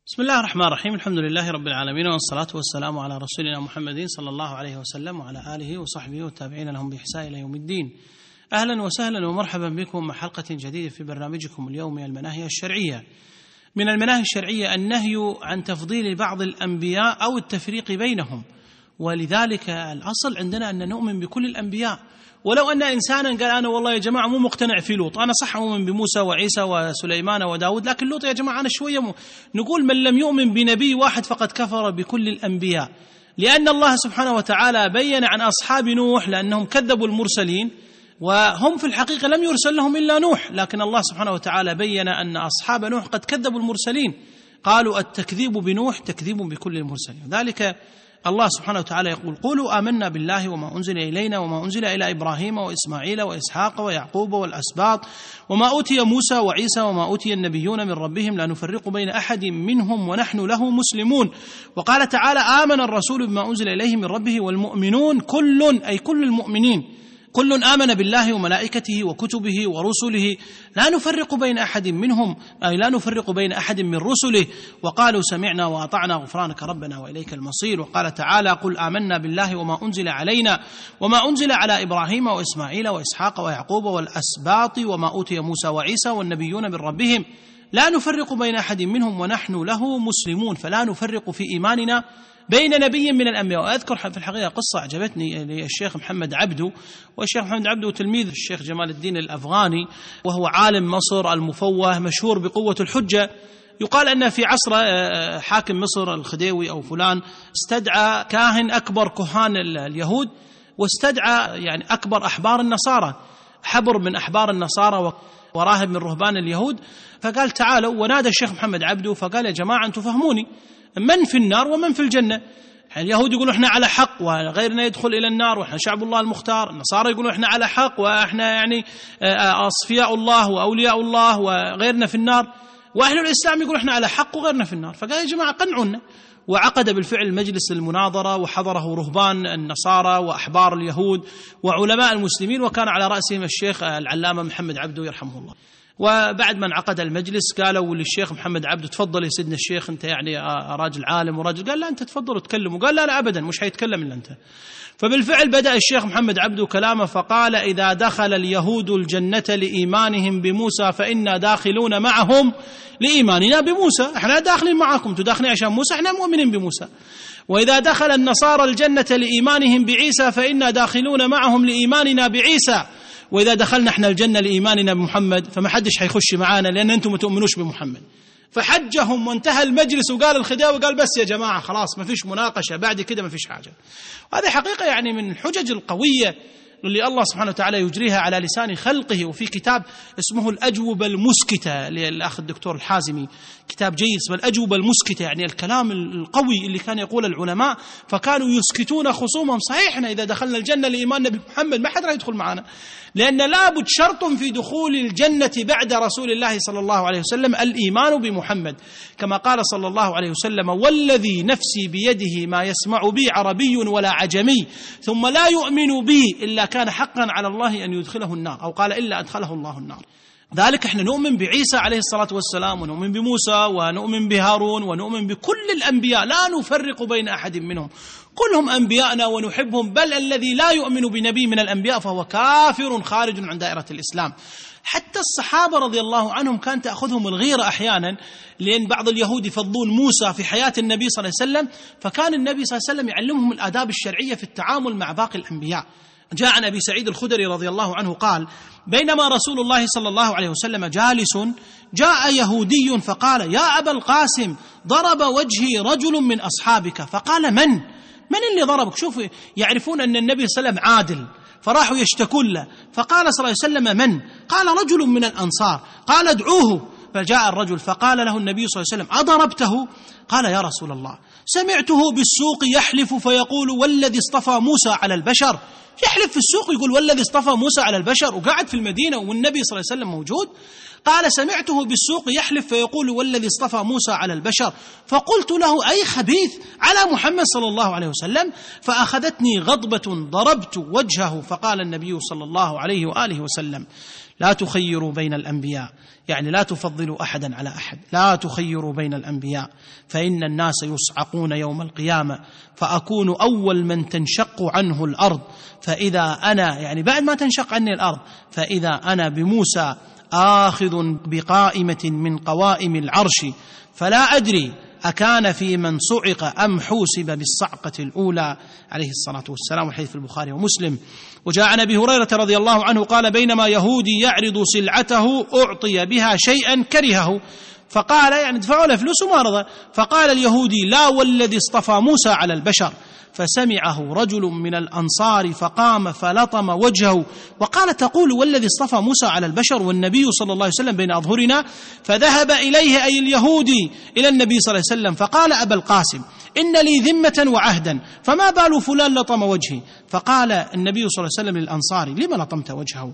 بسم الله الرحمن الرحيم. الحمد لله رب العالمين، والصلاة والسلام على رسولنا محمد صلى الله عليه وسلم وعلى آله وصحبه والتابعين لهم بإحسان إلى يوم الدين. أهلا وسهلا ومرحبا بكم مع حلقة جديدة في برنامجكم اليومي المناهي الشرعية. من المناهي الشرعية النهي عن تفضيل بعض الأنبياء أو التفريق بينهم، ولذلك الأصل عندنا أن نؤمن بكل الأنبياء. ولو أن إنسانا قال أنا والله يا جماعة مو مقتنع في لوط، أنا صح أؤمن بموسى وعيسى وسليمان وداود، لكن لوط يا جماعة أنا شوية نقول من لم يؤمن بنبي واحد فقد كفر بكل الأنبياء، لأن الله سبحانه وتعالى بين عن أصحاب نوح لأنهم كذبوا المرسلين، وهم في الحقيقة لم يرسل لهم إلا نوح، لكن الله سبحانه وتعالى بين أن أصحاب نوح قد كذبوا المرسلين، قالوا التكذيب بنوح تكذيب بكل المرسلين. ذلك الله سبحانه وتعالى يقول: قولوا آمنا بالله وما أنزل إلينا وما أنزل إلى إبراهيم وإسماعيل وإسحاق ويعقوب والأسباط وما أوتي موسى وعيسى وما أوتي النبيون من ربهم لا نفرق بين أحد منهم ونحن له مسلمون. وقال تعالى: آمن الرسول بما أنزل إليه من ربه والمؤمنون كل، أي كل المؤمنين، كل آمن بالله وملائكته وكتبه ورسله لا نفرق بين أحد منهم، أي لا نفرق بين أحد من رسله، وقالوا سمعنا وأطعنا غفرانك ربنا وإليك المصير. وقال تعالى: قل آمنا بالله وما أنزل علينا وما أنزل على إبراهيم وإسماعيل وإسحاق ويعقوب والأسباط وما أوتي موسى وعيسى والنبيون من ربهم لا نفرق بين أحد منهم ونحن له مسلمون. فلا نفرق في إيماننا بين نبي من الأنبياء. وأذكر في الحقيقة قصة عجبتني للشيخ محمد عبده، والشيخ محمد عبده تلميذ الشيخ جمال الدين الأفغاني، وهو عالم مصر المفوه مشهور بقوة الحجة. يقال أن في عصر حاكم مصر الخديوي أو فلان استدعى كاهن أكبر كهان اليهود، واستدعى يعني أكبر أحبار النصارى، حبر من أحبار النصارى وراهب من رهبان اليهود، فقال تعالوا، ونادى الشيخ محمد عبده فقال: يا جماعة أنتم فهموني، من في النار ومن في الجنة؟ اليهود يقولوا احنا على حق وغيرنا يدخل إلى النار واحنا شعب الله المختار، النصارى يقولوا احنا على حق واحنا يعني أصفياء الله وأولياء الله وغيرنا في النار، وأهل الإسلام يقولوا احنا على حق وغيرنا في النار. فقال: يا جماعة قنعونا. وعقد بالفعل مجلس المناظرة، وحضره رهبان النصارى وأحبار اليهود وعلماء المسلمين، وكان على رأسهم الشيخ العلامة محمد عبده يرحمه الله. وبعد ما انعقد المجلس قالوا للشيخ محمد عبده: تفضل يا سيدنا الشيخ، انت يعني راجل عالم وراجل. قال: لا، انت تفضل وتكلم. وقال: لا ابدا، مش حيتكلم الا انت. فبالفعل بدأ الشيخ محمد عبده كلامه فقال: إذا دخل اليهود الجنة لإيمانهم بموسى فإنا داخلون معهم لإيماننا بموسى، احنا داخلين معكم، تداخلين عشان موسى، احنا مؤمنين بموسى. وإذا دخل النصارى الجنة لإيمانهم بعيسى فإنا داخلون معهم لإيماننا بعيسى، وإذا دخلنا احنا الجنة لإيماننا بمحمد فما حدش حيخش معانا لأن أنتم ما تؤمنوش بمحمد. فحجهم وانتهى المجلس، وقال الخديوي قال: بس يا جماعة خلاص ما فيش مناقشة بعد كده، ما فيش حاجة. وهذه حقيقة يعني من الحجج القوية اللي الله سبحانه وتعالى يجريها على لسان خلقه. وفي كتاب اسمه الأجوبة المسكتة للأخ الدكتور الحازمي، كتاب جيد اسمه الأجوبة المسكتة، يعني الكلام القوي اللي كان يقول العلماء، فكانوا يسكتون خصومهم. صحيح احنا إذا دخلنا الجنة لإيماننا بمحمد ما حد راح يدخل معنا، لأن لابد شرط في دخول الجنة بعد رسول الله صلى الله عليه وسلم الإيمان بمحمد، كما قال صلى الله عليه وسلم: والذي نفسي بيده ما يسمع بي عربي ولا عجمي ثم لا يؤمن بي إلا كان حقا على الله أن يدخله النار، أو قال: إلا أدخله الله النار. ذلك احنا نؤمن بعيسى عليه الصلاة والسلام، ونؤمن بموسى، ونؤمن بهارون، ونؤمن بكل الأنبياء، لا نفرق بين أحد منهم، كلهم أنبياءنا ونحبهم، بل الذي لا يؤمن بنبي من الأنبياء فهو كافر خارج عن دائرة الإسلام. حتى الصحابة رضي الله عنهم كانت تأخذهم الغيرة أحيانا، لأن بعض اليهود يفضلون موسى في حياة النبي صلى الله عليه وسلم، فكان النبي صلى الله عليه وسلم يعلمهم الآداب الشرعية في التعامل مع باقي الأنبياء. جاء عن أبي سعيد الخدري رضي الله عنه قال: بينما رسول الله صلى الله عليه وسلم جالس جاء يهودي فقال: يا أبا القاسم ضرب وجهي رجل من أصحابك. فقال: من اللي ضربك؟ شوفوا يعرفون أن النبي صلى الله عليه وسلم عادل، فراحوا يشتكون له، فقال صلى الله عليه وسلم: من؟ قال: رجل من الأنصار. قال: ادعوه. فجاء الرجل فقال له النبي صلى الله عليه وسلم: أضربته؟ قال: يا رسول الله سمعته بالسوق يحلف فيقول: والذي اصطفى موسى على البشر. يحلف في السوق يقول: والذي اصطفى موسى على البشر، وقاعد في المدينة والنبي صلى الله عليه وسلم موجود. قال: سمعته بالسوق يحلف فيقول: والذي اصطفى موسى على البشر. فقلت له: أي خبيث على محمد صلى الله عليه وسلم. فأخذتني غضبة ضربت وجهه. فقال النبي صلى الله عليه وآله وسلم: لا تخيروا بين الأنبياء، يعني لا تفضلوا أحدا على أحد، لا تخيروا بين الأنبياء، فإن الناس يصعقون يوم القيامة فأكون أول من تنشق عنه الأرض، فإذا أنا، يعني بعد ما تنشق عني الأرض، فإذا أنا بموسى آخذ بقائمة من قوائم العرش، فلا أدري أكان في من صعق أم حوسب بالصعقة الأولى عليه الصلاة والسلام. والحديث في البخاري ومسلم. وجاء عن أبي هريرة رضي الله عنه قال: بينما يهودي يعرض سلعته أعطي بها شيئا كرهه، فقال، يعني دفعوا له فلوس وما رضى، فقال اليهودي: لا والذي اصطفى موسى على البشر. فسمعه رجل من الأنصار فقام فلطم وجهه وقال: تقول والذي اصطفى موسى على البشر والنبي صلى الله عليه وسلم بين أظهرنا؟ فذهب إليه، أي اليهودي، إلى النبي صلى الله عليه وسلم فقال: أبا القاسم، إن لي ذمة وعهدا، فما بال فلان لطم وجهي؟ فقال النبي صلى الله عليه وسلم للأنصاري: لما لطمت وجهه؟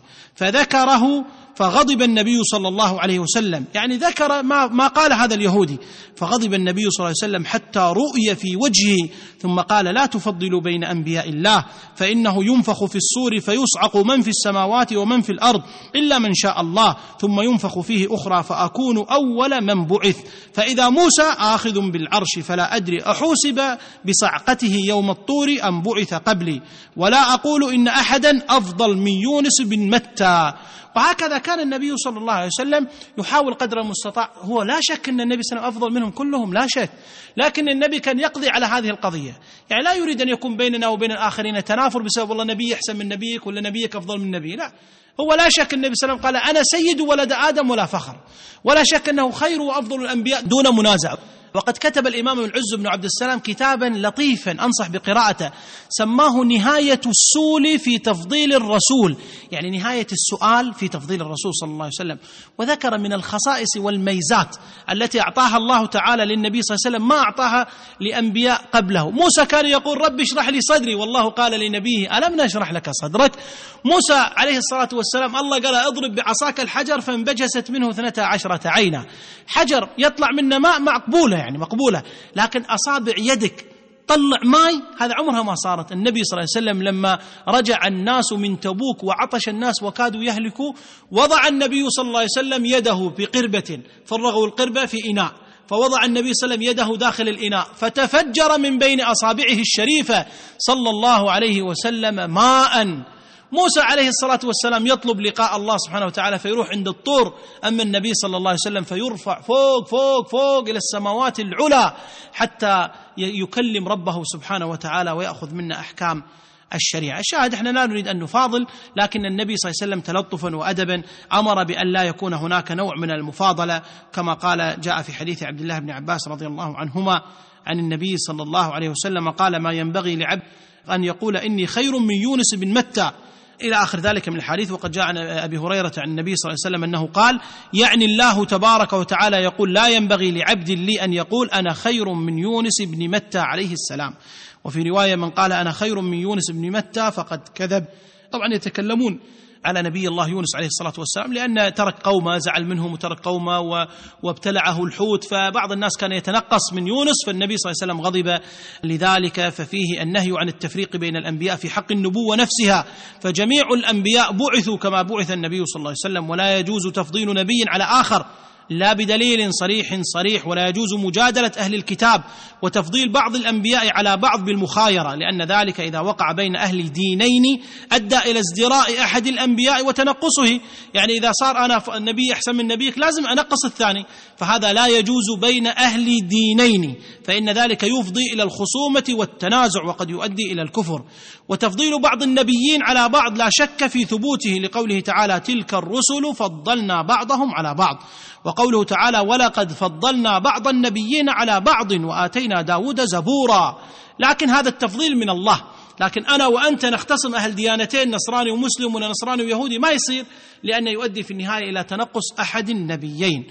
فذكره، فغضب النبي صلى الله عليه وسلم، يعني ذكر ما قال هذا اليهودي، فغضب النبي صلى الله عليه وسلم حتى رؤي في وجهه، ثم قال: لا تفضلوا بين أنبياء الله، فإنه ينفخ في الصور فيصعق من في السماوات ومن في الأرض إلا من شاء الله، ثم ينفخ فيه أخرى فأكون أول من بعث، فإذا موسى آخذ بالعرش فلا أدري أحوسب بصعقته يوم الطور أم بعث قبلي، ولا أقول إن أحدا أفضل من يونس بن متى. وهكذا كان النبي صلى الله عليه وسلم يحاول قدر المستطاع. هو لا شك أن النبي صلى الله عليه وسلم أفضل منهم كلهم، لا شك، لكن النبي كان يقضي على هذه القضية، يعني لا يريد أن يكون بيننا وبين الآخرين تنافر بسبب والله نبي أحسن من نبيك ولا نبيك أفضل من نبي، لا، هو لا شك النبي صلى الله عليه وسلم قال: أنا سيد ولد آدم ولا فخر، ولا شك أنه خير وأفضل الأنبياء دون منازع. وقد كتب الإمام العز بن عبد السلام كتابا لطيفا أنصح بقراءته، سماه نهاية السول في تفضيل الرسول، يعني نهاية السؤال في تفضيل الرسول صلى الله عليه وسلم، وذكر من الخصائص والميزات التي أعطاها الله تعالى للنبي صلى الله عليه وسلم ما أعطاها لأنبياء قبله. موسى كان يقول: رب اشرح لي صدري، والله قال لنبيه: ألم نشرح لك صدرك؟ موسى عليه الصلاة والسلام الله قال: اضرب بعصاك الحجر فانبجست منه 12 عينا. حجر يطلع منه ماء مقبولة، يعني مقبولة، لكن أصابع يدك طلع ماء، هذا عمرها ما صارت. النبي صلى الله عليه وسلم لما رجع الناس من تبوك وعطش الناس وكادوا يهلكوا، وضع النبي صلى الله عليه وسلم يده في قربة، فرغوا القربة في إناء، فوضع النبي صلى الله عليه وسلم يده داخل الإناء فتفجر من بين أصابعه الشريفة صلى الله عليه وسلم ماء. موسى عليه الصلاة والسلام يطلب لقاء الله سبحانه وتعالى فيروح عند الطور، أما النبي صلى الله عليه وسلم فيرفع فوق فوق فوق إلى السماوات العلى حتى يكلم ربه سبحانه وتعالى ويأخذ منا أحكام الشريعة. الشاهد احنا لا نريد أن نفاضل، لكن النبي صلى الله عليه وسلم تلطفا وأدبا أمر بأن لا يكون هناك نوع من المفاضلة، كما قال جاء في حديث عبد الله بن عباس رضي الله عنهما عن النبي صلى الله عليه وسلم قال: ما ينبغي لعبد أن يقول إني خير من يونس بن متى، إلى آخر ذلك من الحديث. وقد جاء عن أبي هريرة عن النبي صلى الله عليه وسلم أنه قال: يعني الله تبارك وتعالى يقول: لا ينبغي لعبد لي أن يقول أنا خير من يونس بن متى عليه السلام. وفي رواية: من قال أنا خير من يونس بن متى فقد كذب. طبعا يتكلمون على نبي الله يونس عليه الصلاة والسلام، لأن ترك قومه، زعل منهم وترك قومه وابتلعه الحوت، فبعض الناس كان يتنقص من يونس، فالنبي صلى الله عليه وسلم غضب لذلك. ففيه النهي عن التفريق بين الأنبياء في حق النبوة نفسها، فجميع الأنبياء بعثوا كما بعث النبي صلى الله عليه وسلم، ولا يجوز تفضيل نبي على آخر لا بدليل صريح، ولا يجوز مجادلة أهل الكتاب وتفضيل بعض الأنبياء على بعض بالمخايرة، لأن ذلك إذا وقع بين أهل دينين أدى إلى ازدراء أحد الأنبياء وتنقصه، يعني إذا صار أنا النبي أحسن من نبيك لازم أنقص الثاني، فهذا لا يجوز بين أهل دينين، فإن ذلك يفضي إلى الخصومة والتنازع وقد يؤدي إلى الكفر. وتفضيل بعض النبيين على بعض لا شك في ثبوته، لقوله تعالى: تلك الرسل فضلنا بعضهم على بعض، وقوله تعالى: ولقد فضلنا بعض النبيين على بعض وآتينا داود زبورا. لكن هذا التفضيل من الله، لكن أنا وأنت نختصم أهل ديانتين، نصراني ومسلم ولا نصراني ويهودي، ما يصير، لأنه يؤدي في النهاية إلى تنقص أحد النبيين.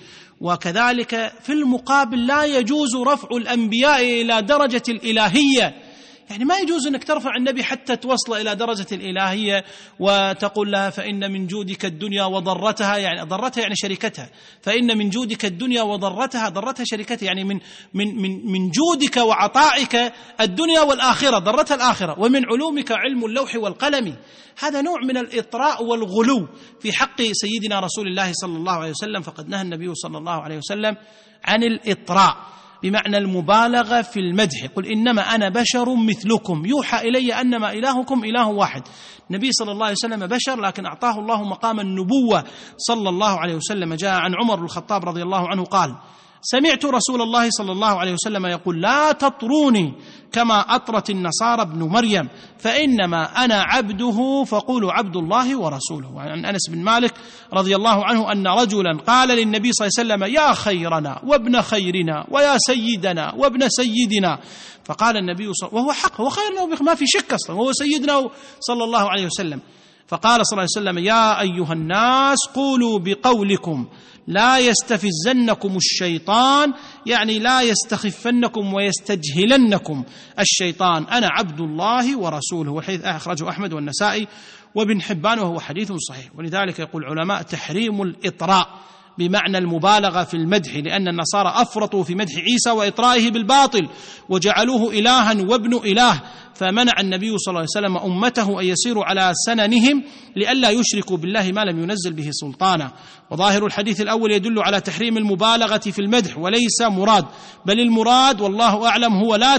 وكذلك في المقابل لا يجوز رفع الأنبياء إلى درجة الإلهية، يعني ما يجوز أنك ترفع النبي حتى توصل إلى درجة الإلهية وتقول لها فإن من جودك الدنيا وضرتها، يعني ضرتها يعني شركتها، فإن من جودك الدنيا وضرتها، ضرتها شركتها، يعني من جودك وعطائك الدنيا والآخرة، ضرتها الآخرة، ومن علومك علم اللوح والقلم. هذا نوع من الإطراء والغلو في حق سيدنا رسول الله صلى الله عليه وسلم. فقد نهى النبي صلى الله عليه وسلم عن الإطراء بمعنى المبالغة في المدح. قل إنما أنا بشر مثلكم يوحى إلي أنما إلهكم إله واحد. النبي صلى الله عليه وسلم بشر، لكن أعطاه الله مقام النبوة صلى الله عليه وسلم. جاء عن عمر بن الخطاب رضي الله عنه قال: سمعت رسول الله صلى الله عليه وسلم يقول: لا تطروني كما أطرت النصارى ابن مريم، فإنما أنا عبده فقولوا عبد الله ورسوله. وعن أنس بن مالك رضي الله عنه أن رجلا قال للنبي صلى الله عليه وسلم: يا خيرنا وابن خيرنا ويا سيدنا وابن سيدنا. فقال النبي وهو حق، هو خيرنا ما في شك أصلا، وهو سيدنا صلى الله عليه وسلم. فقال صلى الله عليه وسلم: يا أيها الناس قولوا بقولكم لا يستفزنكم الشيطان، يعني لا يستخفنكم ويستجهلنكم الشيطان، أنا عبد الله ورسوله. والحديث أخرجه أحمد والنسائي وابن حبان وهو حديث صحيح. ولذلك يقول العلماء: تحريم الإطراء بمعنى المبالغة في المدح، لأن النصارى أفرطوا في مدح عيسى وإطرائه بالباطل وجعلوه إلها وابن إله، فمنع النبي صلى الله عليه وسلم أمته أن يسيروا على سننهم لئلا يشركوا بالله ما لم ينزل به سلطانا. وظاهر الحديث الأول يدل على تحريم المبالغة في المدح وليس مراد، بل المراد والله أعلم هو لا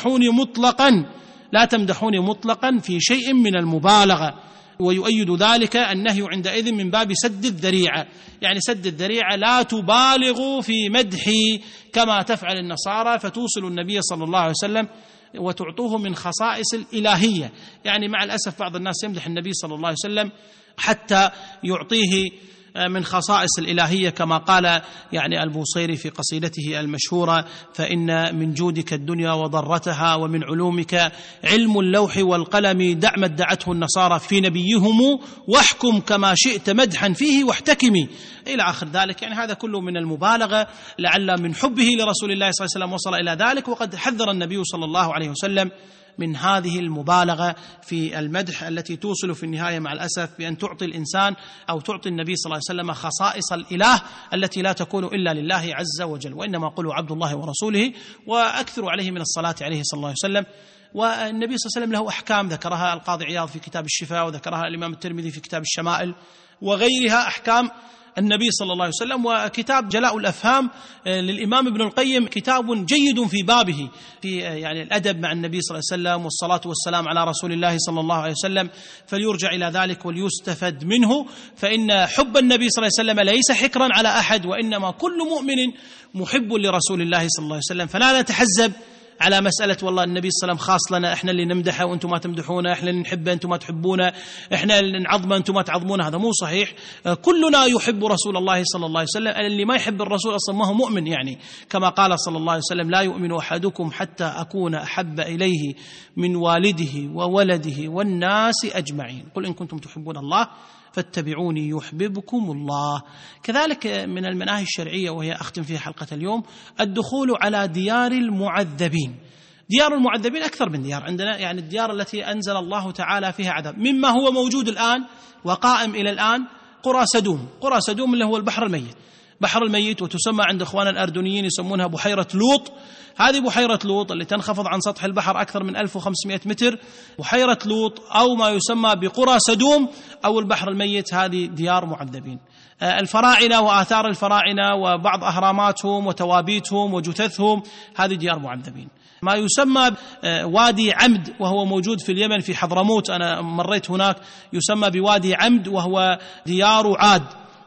تمدحوني مطلقا في شيء من المبالغة. ويؤيد ذلك النهي عندئذ من باب سد الذريعة، يعني سد الذريعة، لا تبالغوا في مدحي كما تفعل النصارى فتوصل النبي صلى الله عليه وسلم وتعطوه من خصائص الإلهية. يعني مع الأسف بعض الناس يمدح النبي صلى الله عليه وسلم حتى يعطيه من خصائص الإلهية، كما قال يعني البوصيري في قصيدته المشهورة: فإن من جودك الدنيا وضرتها، ومن علومك علم اللوح والقلم، دع ما ادعته النصارى في نبيهم، واحكم كما شئت مدحا فيه واحتكمي، إلى آخر ذلك. يعني هذا كله من المبالغة، لعل من حبه لرسول الله صلى الله عليه وسلم وصل إلى ذلك. وقد حذر النبي صلى الله عليه وسلم من هذه المبالغة في المدح التي توصل في النهاية مع الأسف بأن تعطي الإنسان أو تعطي النبي صلى الله عليه وسلم خصائص الإله التي لا تكون إلا لله عز وجل، وإنما قولوا عبد الله ورسوله، وأكثروا عليه من الصلاة عليه صلى الله عليه وسلم. والنبي صلى الله عليه وسلم له أحكام ذكرها القاضي عياض في كتاب الشفاء، وذكرها الإمام الترمذي في كتاب الشمائل، وغيرها أحكام النبي صلى الله عليه وسلم. وكتاب جلاء الأفهام للإمام ابن القيم كتاب جيد في بابه، في يعني الأدب مع النبي صلى الله عليه وسلم والصلاة والسلام على رسول الله صلى الله عليه وسلم، فليرجع إلى ذلك وليستفد منه. فإن حب النبي صلى الله عليه وسلم ليس حكرا على أحد، وإنما كل مؤمن محب لرسول الله صلى الله عليه وسلم. فلا نتحزب على مسألة والله النبي صلى الله عليه وسلم خاص لنا، إحنا اللي نمدحه وأنتم ما تمدحونه، إحنا اللي نحبه أنتم ما تحبونه، إحنا اللي نعظمه أنتم ما تعظمونه. هذا مو صحيح. كلنا يحب رسول الله صلى الله عليه وسلم. اللي ما يحب الرسول أصلا ما هو مؤمن، يعني كما قال صلى الله عليه وسلم: لا يؤمن أحدكم حتى أكون أحب إليه من والده وولده والناس أجمعين. قل إن كنتم تحبون الله فاتبعوني يحببكم الله. كذلك من المناهي الشرعية، وهي أختم فيها حلقة اليوم، الدخول على ديار المعذبين. ديار المعذبين أكثر من ديار عندنا، يعني الديار التي أنزل الله تعالى فيها عذاب، مما هو موجود الآن وقائم إلى الآن قرى سدوم. قرى سدوم اللي هو البحر الميت، بحر الميت، وتسمى عند إخواننا الأردنيين يسمونها بحيرة لوط. هذه بحيرة لوط اللي تنخفض عن سطح البحر أكثر من 1500 متر، بحيرة لوط أو ما يسمى بقرى سدوم أو البحر الميت، هذه ديار معذبين. الفراعنة وآثار الفراعنة وبعض أهراماتهم وتوابيتهم وجثثهم، هذه ديار معذبين. ما يسمى وادي عمد وهو موجود في اليمن في حضرموت، أنا مريت هناك، يسمى بوادي عمد، وهو ديار عاد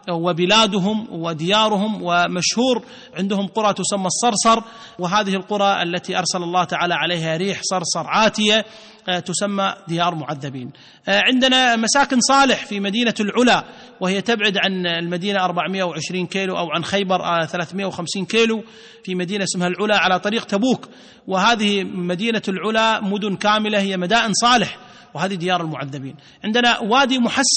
وبلادهم وديارهم، ومشهور عندهم قرى تسمى الصرصر، وهذه القرى التي أرسل الله تعالى عليها ريح صرصر عاتية تسمى ديار معذبين. عندنا مساكن صالح في مدينة العلا، وهي تبعد عن المدينة 420 كيلو، أو عن خيبر 350 كيلو، في مدينة اسمها العلا على طريق تبوك. وهذه مدينة العلا مدن كاملة هي مدائن صالح، وهذه ديار المعذبين. عندنا وادي محسر،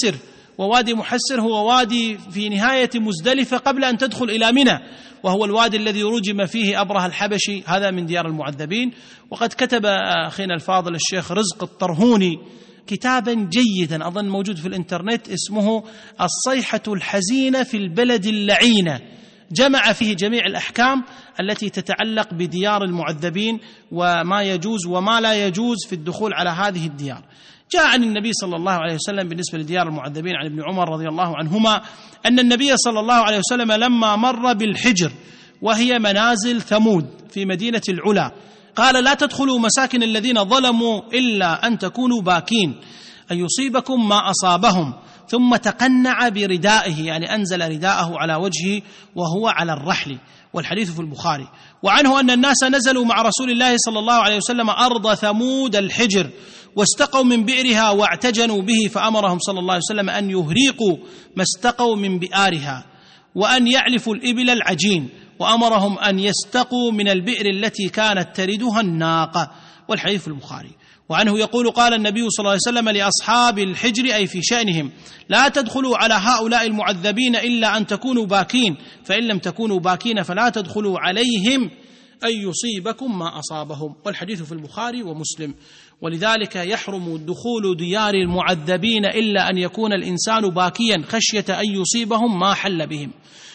ووادي محسر هو وادي في نهاية مزدلفة قبل أن تدخل إلى منى، وهو الوادي الذي رجم فيه أبرهة الحبشي، هذا من ديار المعذبين. وقد كتب أخينا الفاضل الشيخ رزق الطرهوني كتابا جيدا أظن موجود في الإنترنت اسمه الصيحة الحزينة في البلد اللعينة، جمع فيه جميع الأحكام التي تتعلق بديار المعذبين وما يجوز وما لا يجوز في الدخول على هذه الديار. جاء عن النبي صلى الله عليه وسلم بالنسبة لديار المعذبين عن ابن عمر رضي الله عنهما أن النبي صلى الله عليه وسلم لما مر بالحجر وهي منازل ثمود في مدينة العلا قال: لا تدخلوا مساكن الذين ظلموا إلا أن تكونوا باكين أن يصيبكم ما أصابهم، ثم تقنع بردائه، يعني أنزل رداءه على وجهه وهو على الرحل، والحديث في البخاري. وعنه أن الناس نزلوا مع رسول الله صلى الله عليه وسلم أرض ثمود الحجر واستقوا من بئرها واعتجنوا به، فأمرهم صلى الله عليه وسلم أن يهريقوا ما استقوا من بئارها وأن يعلفوا الإبل العجين، وأمرهم أن يستقوا من البئر التي كانت تردها الناقة، والحديث في البخاري. وعنه يقول: قال النبي صلى الله عليه وسلم لأصحاب الحجر أي في شأنهم: لا تدخلوا على هؤلاء المعذبين إلا أن تكونوا باكين، فإن لم تكونوا باكين فلا تدخلوا عليهم أن يصيبكم ما أصابهم، والحديث في البخاري ومسلم. ولذلك يحرم دخول ديار المعذبين إلا أن يكون الإنسان باكيا خشية أن يصيبهم ما حل بهم.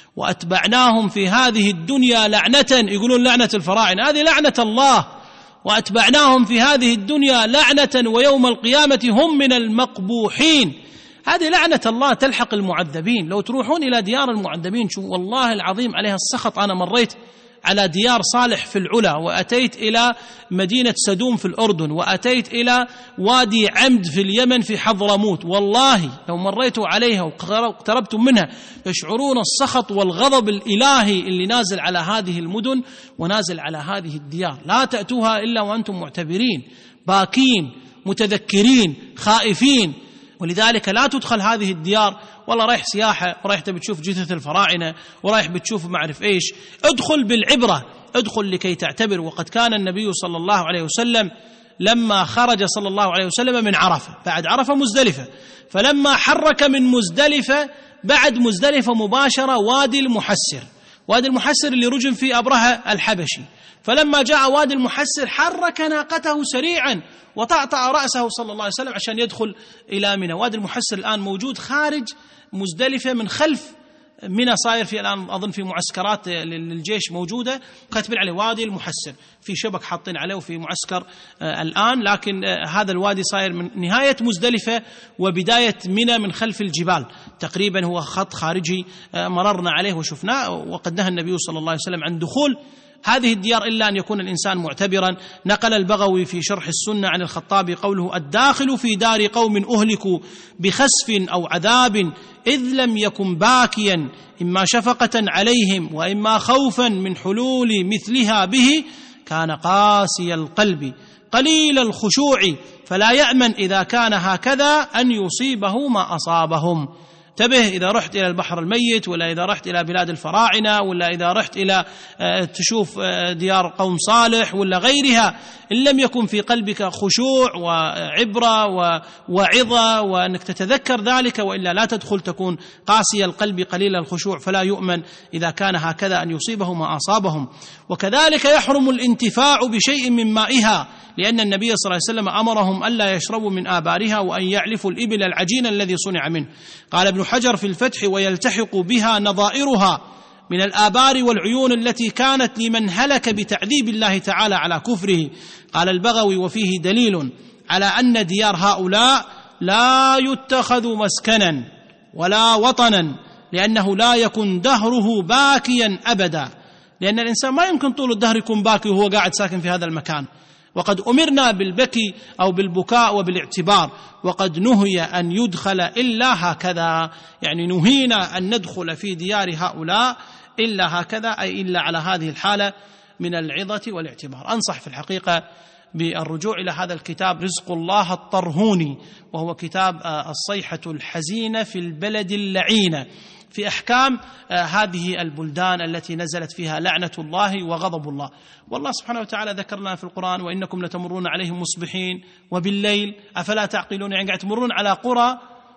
وأتبعناهم في هذه الدنيا لعنة، يقولون لعنة الفراعنة، هذه لعنة الله. وأتبعناهم في هذه الدنيا لعنة ويوم القيامة هم من المقبوحين، هذه لعنة الله تلحق المعذبين. لو تروحون إلى ديار المعذبين شوف والله العظيم عليها السخط. أنا مريت على ديار صالح في العلا، وأتيت إلى مدينة سدوم في الأردن، وأتيت إلى وادي عمد في اليمن في حضرموت، والله لو مريتوا عليها واقتربتم منها تشعرون السخط والغضب الإلهي اللي نازل على هذه المدن ونازل على هذه الديار. لا تأتوها إلا وأنتم معتبرين باكين متذكرين خائفين. ولذلك لا تدخل هذه الديار والله رايح سياحة ورايح بتشوف جثث الفراعنة ورايح بتشوف ما أعرف إيش، ادخل بالعبرة، ادخل لكي تعتبر. وقد كان النبي صلى الله عليه وسلم لما خرج صلى الله عليه وسلم من عرفة، بعد عرفة مزدلفة، فلما حرك من مزدلفة بعد مزدلفة مباشرة وادي المحسر، وادي المحسر اللي رجم فيه أبرهة الحبشي، فلما جاء وادي المحسر حرك ناقته سريعا وطعطع رأسه صلى الله عليه وسلم عشان يدخل إلى منى. وادي المحسر الآن موجود خارج مزدلفة من خلف منى، صاير في الآن أظن في معسكرات للجيش موجودة كاتبين عليه وادي المحسر، في شبك حاطين عليه وفي معسكر الآن، لكن هذا الوادي صاير من نهاية مزدلفة وبداية منى من خلف الجبال تقريبا، هو خط خارجي مررنا عليه وشفناه. وقد نهى النبي صلى الله عليه وسلم عن دخول هذه الديار إلا أن يكون الإنسان معتبرا. نقل البغوي في شرح السنة عن الخطابي قوله: الداخل في دار قوم أهلكوا بخسف أو عذاب إذ لم يكن باكيا إما شفقة عليهم وإما خوفا من حلول مثلها به كان قاسي القلب قليل الخشوع، فلا يأمن إذا كان هكذا أن يصيبه ما أصابهم. انتبه إذا رحت إلى البحر الميت، ولا إذا رحت إلى بلاد الفراعنة، ولا إذا رحت إلى تشوف ديار قوم صالح ولا غيرها، إن لم يكن في قلبك خشوع وعبرة وعظة وأنك تتذكر ذلك، وإلا لا تدخل، تكون قاسي القلب قليل الخشوع، فلا يؤمن إذا كان هكذا أن يصيبه ما أصابهم. وكذلك يحرم الانتفاع بشيء من مائها، لأن النبي صلى الله عليه وسلم أمرهم ألا يشربوا من آبارها وأن يعلفوا الإبل العجين الذي صنع منه. قال ابن حجر في الفتح: ويلتحق بها نظائرها من الآبار والعيون التي كانت لمن هلك بتعذيب الله تعالى على كفره. قال البغوي: وفيه دليل على أن ديار هؤلاء لا يتخذ مسكنا ولا وطنا، لأنه لا يكن دهره باكيا أبدا، لأن الإنسان ما يمكن طول الدهر يكون باكي وهو قاعد ساكن في هذا المكان. وقد أمرنا بالبكي أو بالبكاء وبالاعتبار، وقد نهي أن يدخل إلا هكذا، يعني نهينا أن ندخل في ديار هؤلاء إلا هكذا، أي إلا على هذه الحالة من العظة والاعتبار. أنصح في الحقيقة بالرجوع إلى هذا الكتاب رزق الله الطرهوني، وهو كتاب الصيحة الحزينة في البلد اللعينة، في أحكام هذه البلدان التي نزلت فيها لعنة الله وغضب الله. والله سبحانه وتعالى ذكرنا في القرآن: وإنكم لتمرون عليهم مصبحين وبالليل أفلا تعقلون، يعني قاعد تمرون على قرى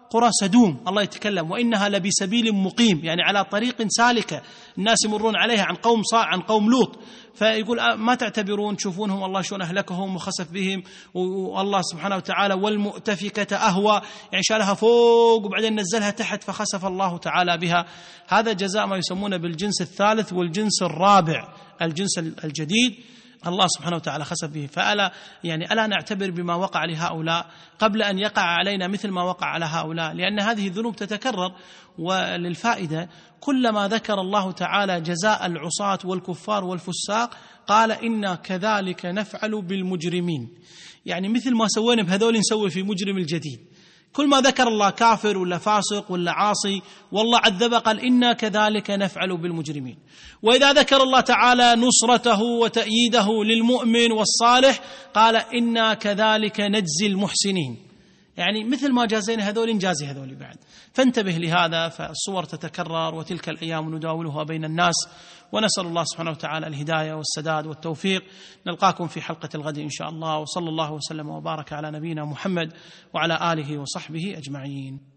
قرى سدوم الله يتكلم وإنها لبسبيل مقيم، يعني على طريق سالكة الناس يمرون عليها، عن قوم لوط. فيقول ما تعتبرون تشوفونهم الله شلون أهلكهم وخسف بهم، والله سبحانه وتعالى والمؤتفكة أهوى، يعني شالها فوق وبعدين نزلها تحت فخسف الله تعالى بها. هذا جزاء ما يسمونه بالجنس الثالث والجنس الرابع، الجنس الجديد الله سبحانه وتعالى خسف به. ألا نعتبر بما وقع لهؤلاء قبل أن يقع علينا مثل ما وقع على هؤلاء، لأن هذه الذنوب تتكرر. وللفائدة كلما ذكر الله تعالى جزاء العصاة والكفار والفساق قال إنا كذلك نفعل بالمجرمين، يعني مثل ما سوينا بهذول نسوي في مجرم الجديد. كل ما ذكر الله كافر ولا فاسق ولا عاصي والله عذبه قال إنا كذلك نفعل بالمجرمين. وإذا ذكر الله تعالى نصرته وتأييده للمؤمن والصالح قال إنا كذلك نجزي المحسنين، يعني مثل ما جازينا هذول نجازي هذول بعد. فانتبه لهذا، فالصور تتكرر وتلك الأيام نداولها بين الناس، ونسأل الله سبحانه وتعالى الهداية والسداد والتوفيق. نلقاكم في حلقة الغد إن شاء الله، وصلى الله وسلم وبارك على نبينا محمد وعلى آله وصحبه أجمعين.